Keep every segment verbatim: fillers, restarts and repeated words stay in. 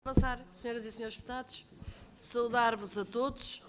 Avançar, senhoras e senhores deputados, saudar-vos a todos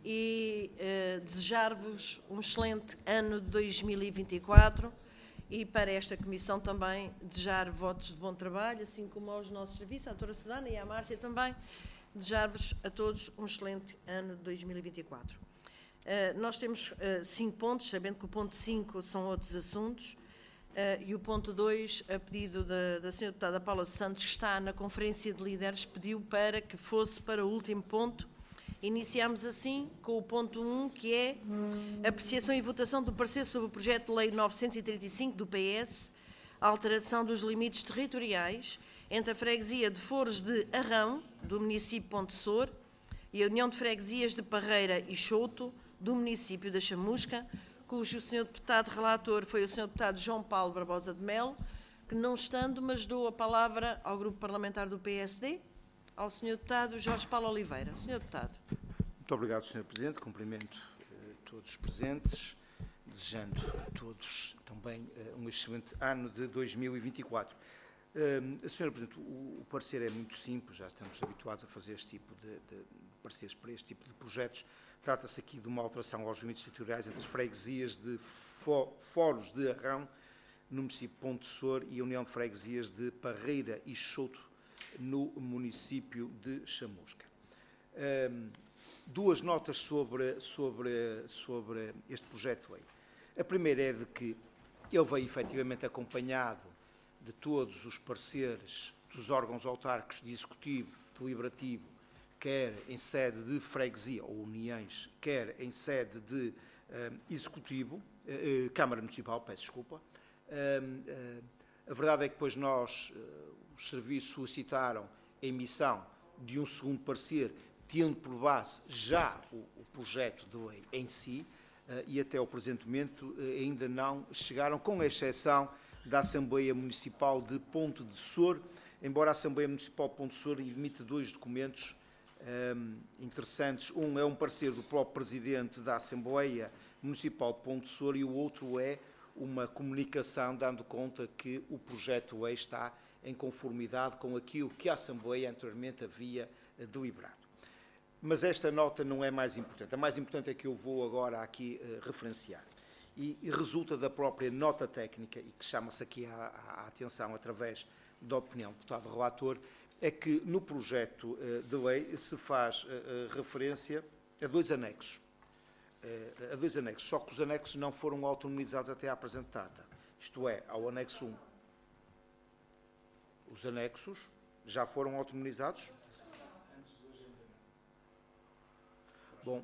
e eh, desejar-vos um excelente ano de dois mil e vinte e quatro e para esta comissão também desejar votos de bom trabalho, assim como aos nossos serviços, à doutora Susana e à Márcia também, desejar-vos a todos um excelente ano de dois mil e vinte e quatro. Uh, nós temos uh, cinco pontos, sabendo que o ponto cinco são outros assuntos, uh, e o ponto dois, a pedido da, da senhora deputada Paula Santos, que está na Conferência de Líderes, pediu para que fosse para o último ponto. Iniciamos assim com o ponto um, que é apreciação e votação do parecer sobre o projeto de lei novecentos e trinta e cinco do P S, a alteração dos limites territoriais entre a freguesia de Foros de Arrão, do município de Ponte Sor, e a União de Freguesias de Parreira e Chouto, do município da Chamusca, cujo senhor deputado relator foi o senhor deputado João Paulo Barbosa de Melo, que não estando, mas dou a palavra ao grupo parlamentar do P S D, ao senhor deputado Jorge Paulo Oliveira. senhor deputado. Muito obrigado, senhor Presidente. Cumprimento eh, todos os presentes, desejando a todos também eh, um excelente ano de dois mil e vinte e quatro. Uh, senhor Presidente, o, o parecer é muito simples, já estamos habituados a fazer este tipo de, de, de pareceres para este tipo de projetos. Trata-se aqui de uma alteração aos limites territoriais entre as freguesias de Fo, Foros de Arrão, no município de Ponte Sor, e a União de Freguesias de Parreira e Chouto, no município de Chamusca. Um, duas notas sobre, sobre, sobre este projeto de lei. A primeira é de que ele veio efetivamente acompanhado de todos os pareceres dos órgãos autárquicos de executivo, deliberativo, quer em sede de freguesia ou uniões, quer em sede de uh, executivo, uh, Câmara Municipal, peço desculpa. Uh, uh, a verdade é que depois nós, uh, os serviços solicitaram a emissão de um segundo parecer, tendo por base já o, o projeto de lei em si, uh, e até ao presente momento uh, ainda não chegaram, com exceção da Assembleia Municipal de Ponte de Sor, embora a Assembleia Municipal de Ponte de Sor emita dois documentos um, interessantes. Um é um parecer do próprio Presidente da Assembleia Municipal de Ponte de Sor e o outro é uma comunicação dando conta que o projeto de lei está em conformidade com aquilo que a Assembleia anteriormente havia deliberado. Mas esta nota não é mais importante. A mais importante é que eu vou agora aqui uh, referenciar. E, e resulta da própria nota técnica, e que chama-se aqui a, a atenção através da opinião do deputado relator, é que no projeto uh, de lei se faz uh, uh, referência a dois anexos. Uh, a dois anexos, só que os anexos não foram autonomizados até à presente data. Isto é, ao anexo um. Os anexos já foram autonomizados? Bom.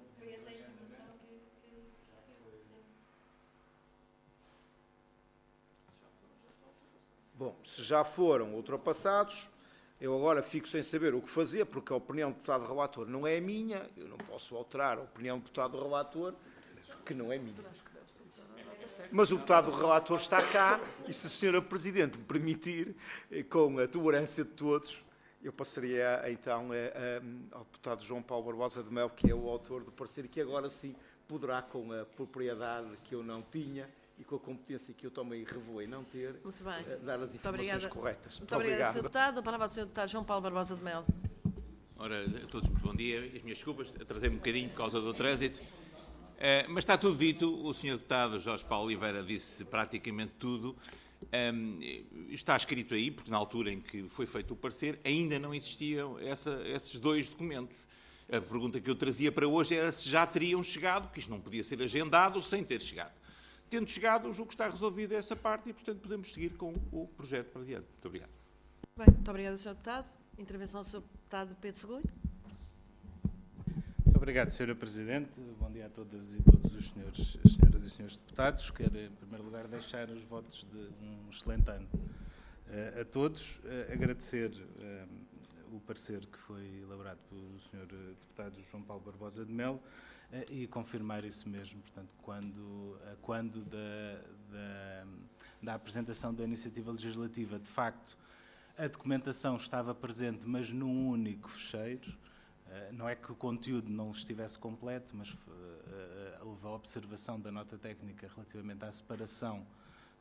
Bom, se já foram ultrapassados, eu agora fico sem saber o que fazer, porque a opinião do deputado relator não é a minha, eu não posso alterar a opinião do deputado relator, que não é minha. Mas o deputado relator está cá, e se a senhora Presidente me permitir, com a tolerância de todos, eu passaria então a, a, ao deputado João Paulo Barbosa de Melo, que é o autor do parecer, que agora sim poderá, com a propriedade que eu não tinha, e com a competência que eu também revelei não ter, Muito bem. dar as informações corretas. Muito, Muito obrigada, senhor Deputado. A palavra ao senhor Deputado João Paulo Barbosa de Melo. Ora, a todos muito bom dia. As minhas desculpas, atrasei-me um bocadinho por causa do trânsito. Uh, mas está tudo dito. O senhor Deputado Jorge Paulo Oliveira disse praticamente tudo. Um, está escrito aí, porque na altura em que foi feito o parecer, ainda não existiam essa, esses dois documentos. A pergunta que eu trazia para hoje era se já teriam chegado, que isto não podia ser agendado sem ter chegado. Tendo chegado, julgo que está resolvida essa parte e, portanto, podemos seguir com o projeto para adiante. Muito obrigado. Bem, muito obrigado, senhor Deputado. Intervenção do senhor Deputado Pedro Seguro. Muito obrigado, senhora Presidente. Bom dia a todas e todos os senhores, as senhoras e senhores deputados. Quero, em primeiro lugar, deixar os votos de um excelente ano uh, a todos. Uh, agradecer uh, o parecer que foi elaborado pelo senhor Deputado João Paulo Barbosa de Melo, e confirmar isso mesmo, portanto, quando, quando da, da, da apresentação da iniciativa legislativa, de facto, a documentação estava presente, mas num único fecheiro. Não é que o conteúdo não estivesse completo, mas houve a observação da nota técnica relativamente à separação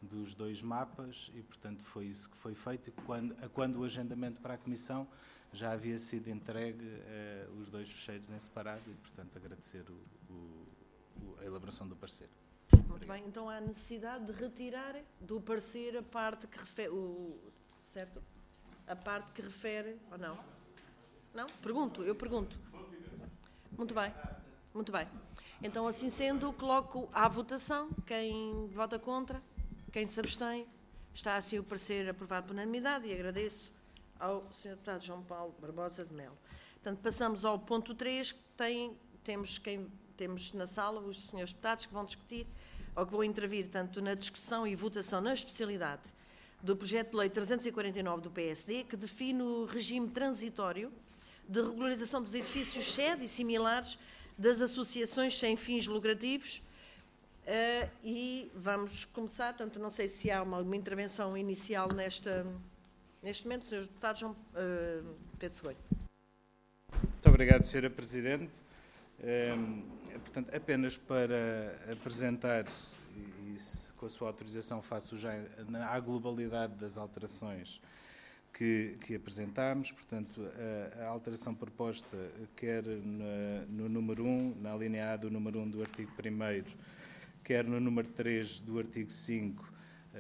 dos dois mapas e, portanto, foi isso que foi feito. E quando, a quando o agendamento para a Comissão já havia sido entregue uh, os dois fecheiros em separado e, portanto, agradecer o, o, a elaboração do parecer. Muito Obrigado. Bem, então há necessidade de retirar do parecer a parte que refere, o, certo? A parte que refere, ou não? Não? Pergunto, eu pergunto. Muito bem, muito bem. Então, assim sendo, coloco à votação. Quem vota contra, quem se abstém, está assim o parecer aprovado por unanimidade e agradeço ao senhor Deputado João Paulo Barbosa de Melo. Portanto, passamos ao ponto três, que tem, temos, quem, temos na sala os senhores deputados que vão discutir, ou que vão intervir tanto na discussão e votação na especialidade do projeto de lei trezentos e quarenta e nove do P S D, que define o regime transitório de regularização dos edifícios sede e similares das associações sem fins lucrativos. Uh, e vamos começar, portanto, não sei se há uma, uma intervenção inicial nesta, neste momento, senhores deputados, João uh, Pedro Segoia. Muito obrigado, senhora Presidente. Um, portanto, apenas para apresentar, e, e se, com a sua autorização faço já na, à globalidade das alterações que, que apresentámos, portanto, a, a alteração proposta quer na, no número um, na linha A do número um do artigo primeiro, quer no número três do artigo cinco,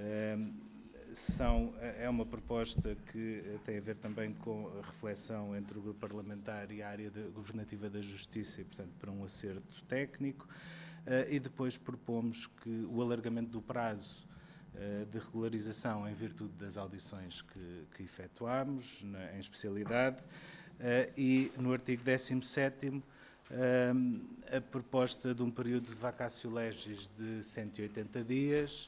são, é uma proposta que tem a ver também com a reflexão entre o grupo parlamentar e a área de, governativa da Justiça, e, portanto, para um acerto técnico, e depois propomos que o alargamento do prazo de regularização em virtude das audições que, que efetuámos, na, em especialidade, e no artigo décimo sétimo, a proposta de um período de vacatio legis de cento e oitenta dias,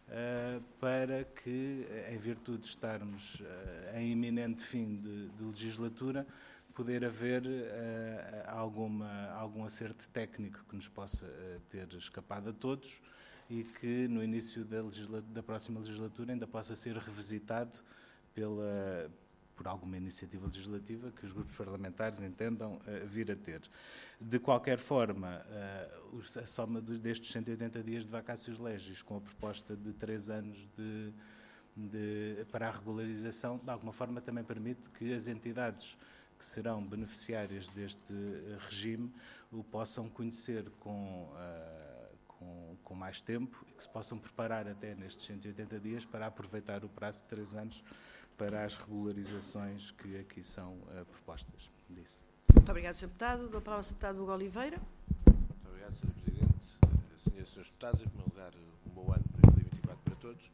para que, em virtude de estarmos em iminente fim de, de legislatura, poder haver alguma, algum acerto técnico que nos possa ter escapado a todos e que no início da, da próxima legislatura ainda possa ser revisitado pela, por alguma iniciativa legislativa que os grupos parlamentares entendam uh, vir a ter. De qualquer forma, uh, a soma destes cento e oitenta dias de vacácios legis com a proposta de três anos de, de, para a regularização, de alguma forma também permite que as entidades que serão beneficiárias deste regime o possam conhecer com, uh, com, com mais tempo e que se possam preparar até nestes cento e oitenta dias para aproveitar o prazo de três anos para as regularizações que aqui são uh, propostas. Disse. Muito obrigado, senhor Deputado. Dou a palavra ao senhor Deputado Hugo Oliveira. Muito obrigado, senhora Presidente. Senhoras e senhores Deputados, em primeiro lugar, um bom ano de dois mil e vinte e quatro para todos.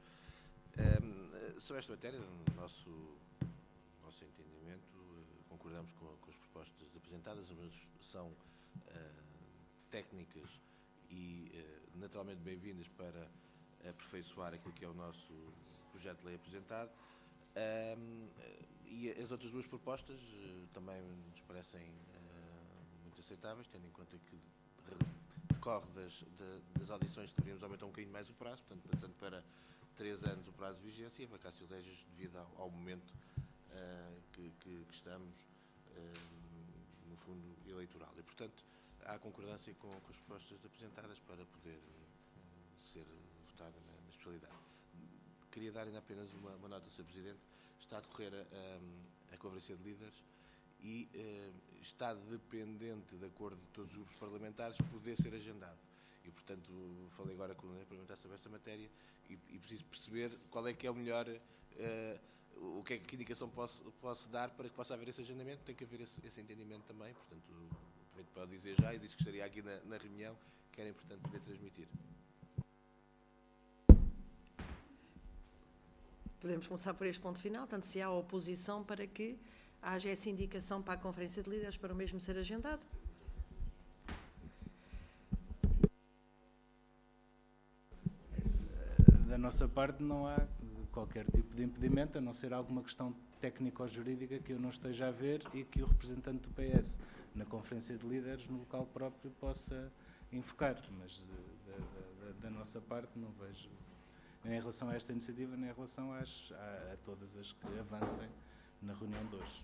Um, sobre esta matéria, no nosso, nosso entendimento, uh, concordamos com, com as propostas apresentadas, mas são uh, técnicas e uh, naturalmente bem-vindas para aperfeiçoar aquilo que é o nosso projeto de lei apresentado. Um, e as outras duas propostas uh, também nos parecem uh, muito aceitáveis, tendo em conta que decorre das, de, das audições que deveríamos aumentar um bocadinho mais o prazo, portanto, passando para três anos o prazo de vigência e a vacatio legis devido ao, ao momento uh, que, que, que estamos, uh, no fundo, eleitoral. E, portanto, há concordância com, com as propostas apresentadas para poder uh, ser votada na, na especialidade. Queria dar ainda apenas uma, uma nota, senhor Presidente. Está a decorrer a, a conferência de líderes e eh, está dependente, de acordo de todos os grupos parlamentares, poder ser agendado. E, portanto, falei agora com o Coronel parlamentar sobre essa matéria e, e preciso perceber qual é que é o melhor, eh, o que é que indicação posso, posso dar para que possa haver esse agendamento. Tem que haver esse, esse entendimento também. Portanto, pode dizer já e disse que estaria aqui na, na reunião, que era importante poder transmitir. Podemos começar por este ponto final, tanto se há oposição para que haja essa indicação para a Conferência de Líderes para o mesmo ser agendado. Da nossa parte não há qualquer tipo de impedimento, a não ser alguma questão técnico-jurídica que eu não esteja a ver e que o representante do P S na Conferência de Líderes, no local próprio, possa enfocar, mas da, da, da nossa parte não vejo, nem em relação a esta iniciativa, nem em relação às, a, a todas as que avancem na reunião de hoje.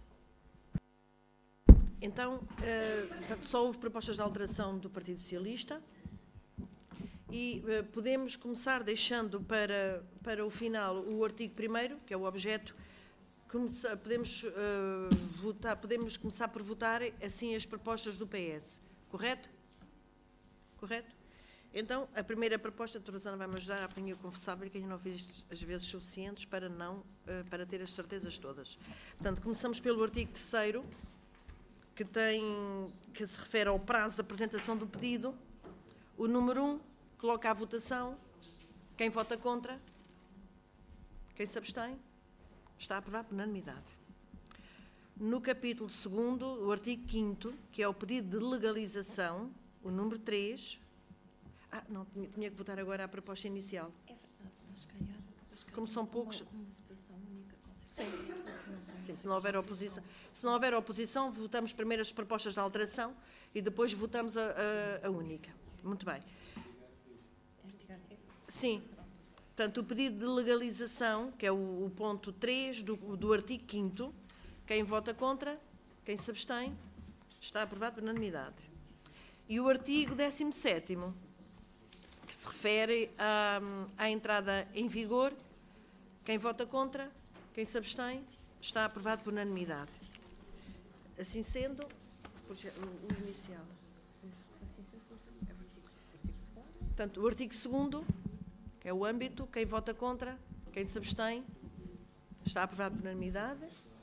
Então, uh, só houve propostas de alteração do Partido Socialista E uh, podemos começar deixando para, para o final o artigo primeiro, que é o objeto. Começa, podemos, uh, votar, podemos começar por votar assim as propostas do P S. Correto? Correto? Então, a primeira proposta, a doutora Susana vai-me ajudar a apanhar, confessava-lhe que ainda não fiz isto as vezes suficientes para, não, uh, para ter as certezas todas. Portanto, começamos pelo artigo terceiro, que, tem, que se refere ao prazo de apresentação do pedido. O número um, coloca à votação. Quem vota contra? Quem se abstém? Está aprovado por unanimidade. No capítulo segundo, o artigo quinto, que é o pedido de legalização, o número três. Ah, não, tinha, tinha que votar agora a proposta inicial. É verdade, mas se calhar, se calhar Como são poucos. Uma, uma votação única, com certeza. Sim, se não houver oposição. Se não houver oposição, votamos primeiro as propostas de alteração e depois votamos a, a, a única. Muito bem. É artigo a artigo? Sim. Portanto, o pedido de legalização, que é o, o ponto três do, do artigo quinto, quem vota contra, quem se abstém, está aprovado por unanimidade. E o artigo décimo sétimo, que se refere à, à entrada em vigor, quem vota contra, quem se abstém, está aprovado por unanimidade. Assim sendo, o, o inicial. Assim sendo, é o artigo, o artigo segundo. Portanto, o artigo segundo, que é o âmbito, quem vota contra, quem se abstém, está aprovado por unanimidade.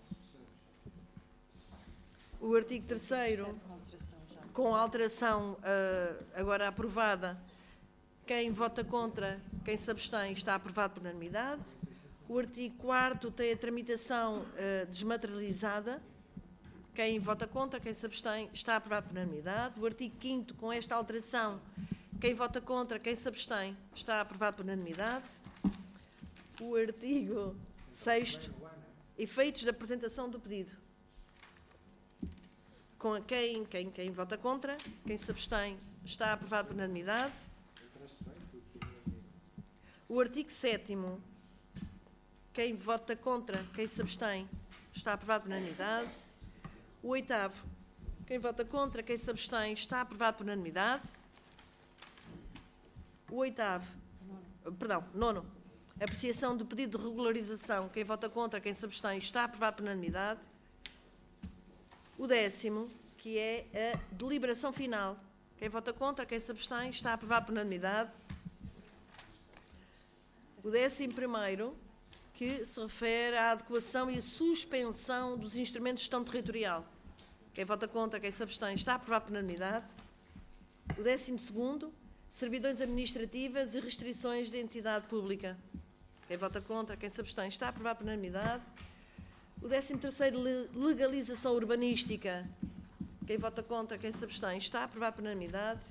O artigo terceiro, Com alteração já. com a alteração uh, agora aprovada, quem vota contra, quem se abstém, está aprovado por unanimidade. O artigo quarto tem a tramitação uh, desmaterializada. Quem vota contra, quem se abstém, está aprovado por unanimidade. O artigo quinto, com esta alteração, quem vota contra, quem se abstém, está aprovado por unanimidade. O artigo sexto, efeitos da apresentação do pedido. Com quem, quem, quem vota contra, quem se abstém, está aprovado por unanimidade. O artigo sétimo, quem vota contra, quem se abstém, está aprovado por unanimidade. O oitavo, quem vota contra, quem se abstém, está aprovado por unanimidade. O oitavo, perdão, nono, apreciação do pedido de regularização, quem vota contra, quem se abstém, está aprovado por unanimidade. O décimo, que é a deliberação final, quem vota contra, quem se abstém, está aprovado por unanimidade. O décimo primeiro, que se refere à adequação e à suspensão dos instrumentos de gestão territorial. Quem vota contra, quem se abstém, está aprovado por unanimidade. O décimo segundo, servidões administrativas e restrições de entidade pública. Quem vota contra, quem se abstém, está aprovado por unanimidade. O décimo terceiro, legalização urbanística. Quem vota contra, quem se abstém, está aprovado por unanimidade.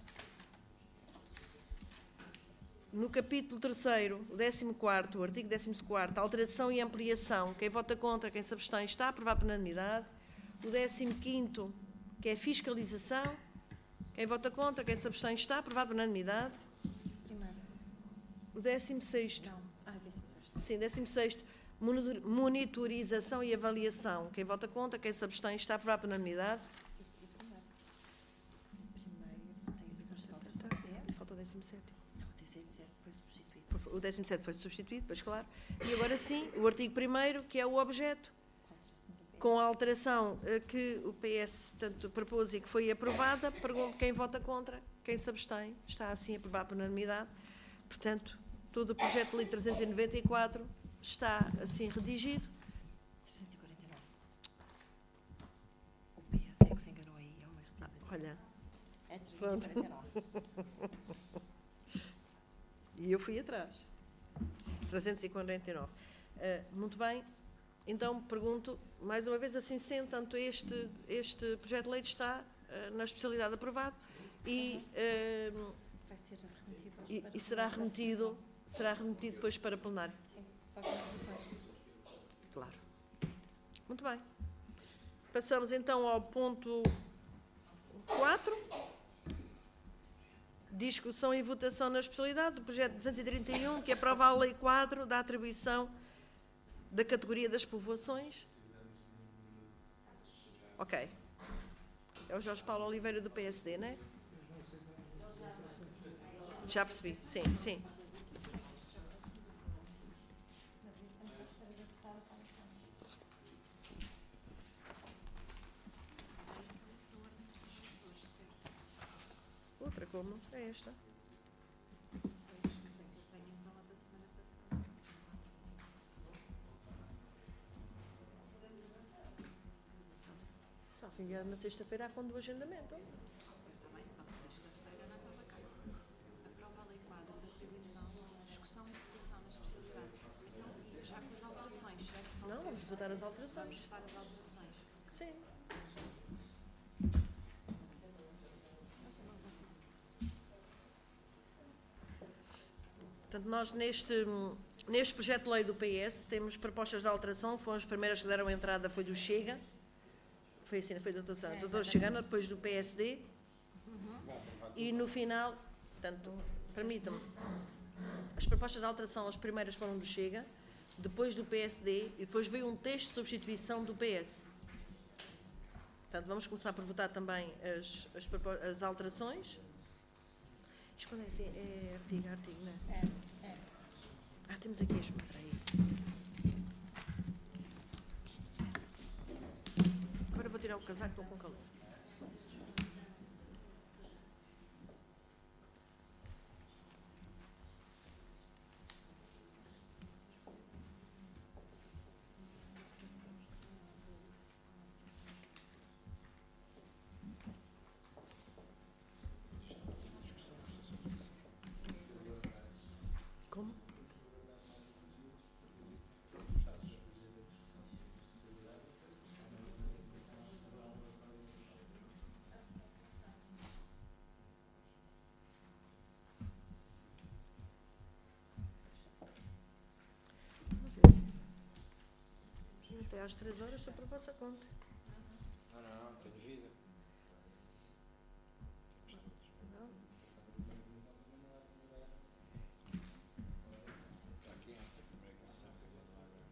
No capítulo terceiro, o décimo quarto, o artigo décimo quarto, alteração e ampliação. Quem vota contra, quem se abstém, está aprovado por unanimidade. O décimo quinto, que é fiscalização. Quem vota contra, quem se abstém, está aprovado por unanimidade. Primeiro. O décimo sexto. Não. Ah, décimo sexto. Sim, décimo sexto. Monitorização e avaliação. Quem vota contra, quem se abstém, está aprovado por unanimidade. E primeiro. Primeiro tem depois falta essa P S. Falta o décimo sétimo. Não, o décimo sétimo foi substituído. O décimo sétimo foi substituído, pois claro. E agora sim, o artigo primeiro, que é o objeto, Com a alteração do P S. com a alteração eh, que o P S, portanto, propôs e que foi aprovada, pergunto quem vota contra, quem se abstém, está assim aprovado por unanimidade. Portanto, todo o projeto de lei trezentos e noventa e quatro está assim redigido. trezentos e quarenta e nove. O P S é que se enganou aí, é uma receita. Olha, É trezentos e quarenta e nove. e eu fui atrás. trezentos e quarenta e nove. Uh, muito bem. Então, pergunto, mais uma vez, assim sendo, tanto este, este projeto de lei está uh, na especialidade aprovado e, uh, Vai ser remetido. aos e, para- e será para remetido, votação. será remetido depois para plenário. Sim, para as votações. Claro. Muito bem. Passamos então ao ponto quatro. Discussão e votação na especialidade do projeto duzentos e trinta e um, que aprova a Lei quadro da atribuição da categoria das povoações. Ok. É o Jorge Paulo Oliveira do P S D, não é? Já percebi, sim, sim. Outra como? É esta. Está enviado na sexta-feira com do agendamento. Também só que sexta-feira não estava cá. Aprova a lei quadro da previsão, discussão e votação da especialidade. Então, e já com as alterações, certo? Vão Não, ser- vamos votar as Vamos alterações. votar as alterações. Sim. Portanto, nós neste, neste projeto de lei do P S temos propostas de alteração, foram as primeiras que deram entrada, foi do Chega, foi assim, foi do doutor Sá, doutor Chegana, depois do P S D, e no final, portanto, permitam-me, as propostas de alteração, as primeiras foram do Chega, depois do P S D, e depois veio um texto de substituição do P S. Portanto, vamos começar por votar também as, as, propo- as alterações. Isto quando é assim, é artigo, a artigo, não é? É, é. Ah, temos aqui este, espera aí. Agora vou tirar o casaco, estou com calor. Como? Vamos ver. Até às três horas, estou por vossa conta. Não, não, não, tenho vida. Não? Está aqui, a primeira comissão que eu vou lá agora.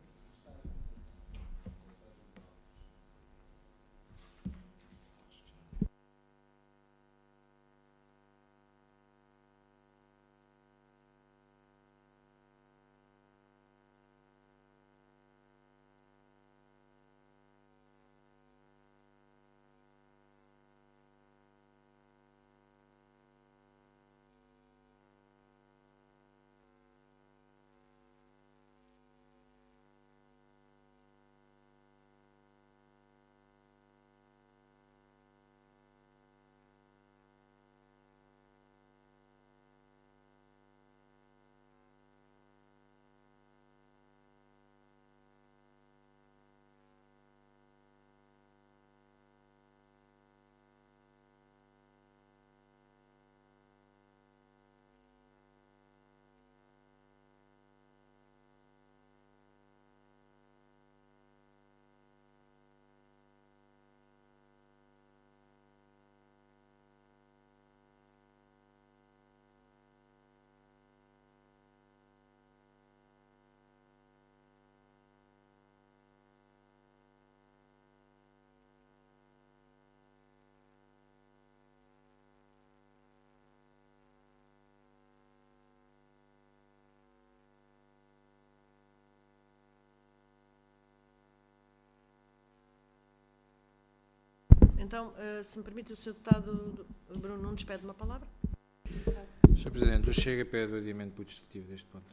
Então, eh, se me permite, o senhor deputado Bruno Nunes pede uma palavra. senhor Presidente, o Chega pede o adiamento por dispositivo deste ponto.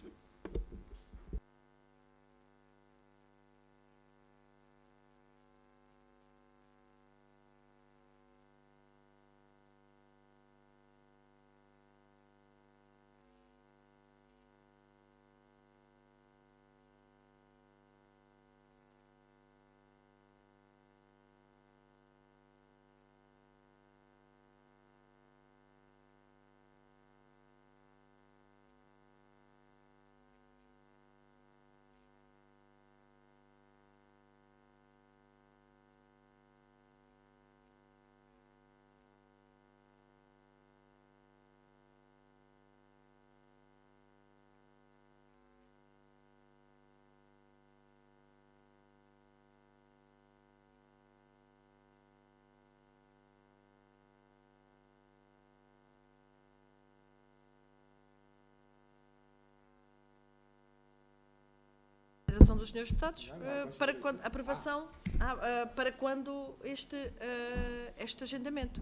dos senhores deputados eh, para quando, aprovação ah, ah, para quando este, eh, este agendamento.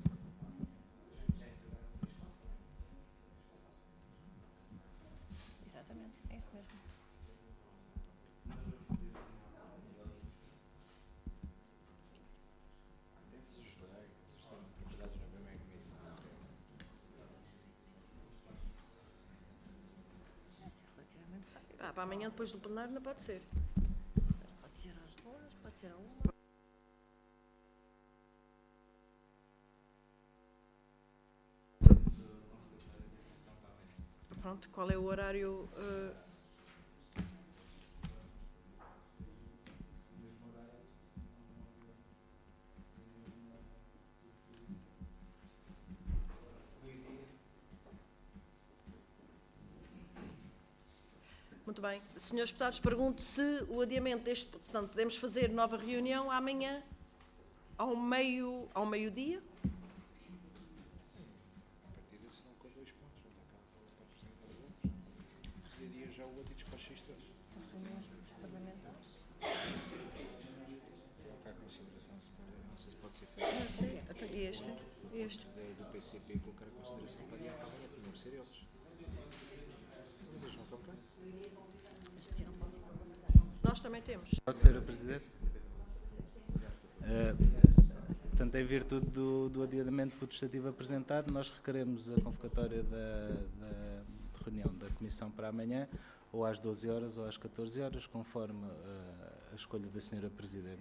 Exatamente, é isso mesmo. Ah, para amanhã, depois do plenário, não pode ser. Pode ser às duas, pode ser a uma. Pronto, qual é o horário? eh, Muito bem. Senhores deputados, pergunto se o adiamento deste... Portanto, podemos fazer nova reunião amanhã ao meio, ao meio-dia? A partir disso não com dois pontos, não está cá para apresentar os outros. Dia a dia já o outro despachei todos. São reuniões dos parlamentares. Colocar a consideração se pode, não sei se pode ser feito. Não sei. Até este. Este. Do P C P colocar a consideração para adiar para amanhã, para não ser eles. Mas eles não estão cá. Nós também temos. senhora Presidente. Eh, portanto, em virtude do, do adiamento potestativo apresentado, nós requeremos a convocatória da, da de reunião da Comissão para amanhã, ou às doze horas ou às catorze horas, conforme eh, a escolha da senhora Presidente.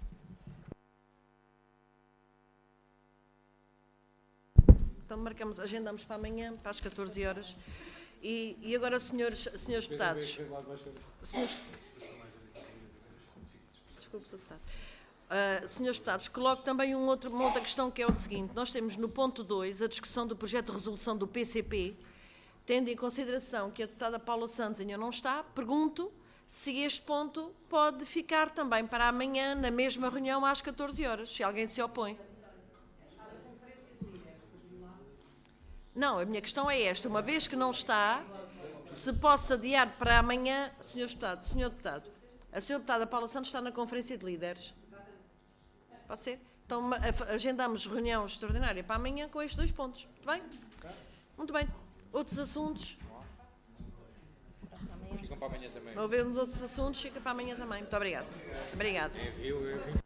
Então marcamos, agendamos para amanhã, para as catorze horas. E, e agora, senhores, senhores deputados... Senhores, desculpe, senhor deputado. Uh, senhores deputados, coloco também um outro, uma outra questão, que é o seguinte. Nós temos no ponto dois a discussão do projeto de resolução do P C P, tendo em consideração que a deputada Paula Santos ainda não está, pergunto se este ponto pode ficar também para amanhã, na mesma reunião, às catorze horas, se alguém se opõe. Não, a minha questão é esta. Uma vez que não está, se possa adiar para amanhã... Senhor Deputado, Senhor Deputado, a senhora Deputada Paula Santos está na Conferência de Líderes. Pode ser? Então agendamos reunião extraordinária para amanhã com estes dois pontos. Muito bem? Muito bem. Outros assuntos? Ficam para amanhã também. Não havemos outros assuntos, fica para amanhã também. Muito obrigado. Obrigado.